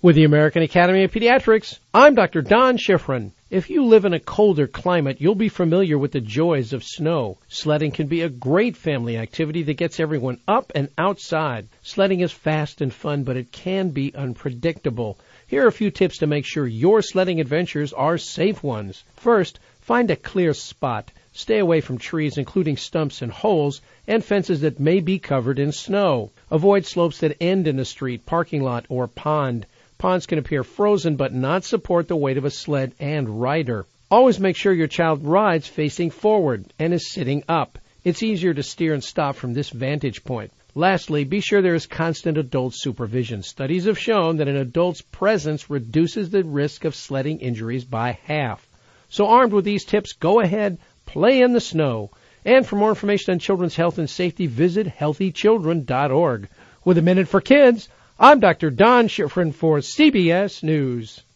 With the American Academy of Pediatrics, I'm Dr. Don Schifrin. If you live in a colder climate, you'll be familiar with the joys of snow. Sledding can be a great family activity that gets everyone up and outside. Sledding is fast and fun, but it can be unpredictable. Here are a few tips to make sure your sledding adventures are safe ones. First, find a clear spot. Stay away from trees, including stumps and holes, and fences that may be covered in snow. Avoid slopes that end in a street, parking lot, or pond. Ponds can appear frozen but not support the weight of a sled and rider. Always make sure your child rides facing forward and is sitting up. It's easier to steer and stop from this vantage point. Lastly, be sure there is constant adult supervision. Studies have shown that an adult's presence reduces the risk of sledding injuries by half. So armed with these tips, go ahead, play in the snow. And for more information on children's health and safety, visit healthychildren.org. With a Minute for Kids, I'm Dr. Don Schifrin for CBS News.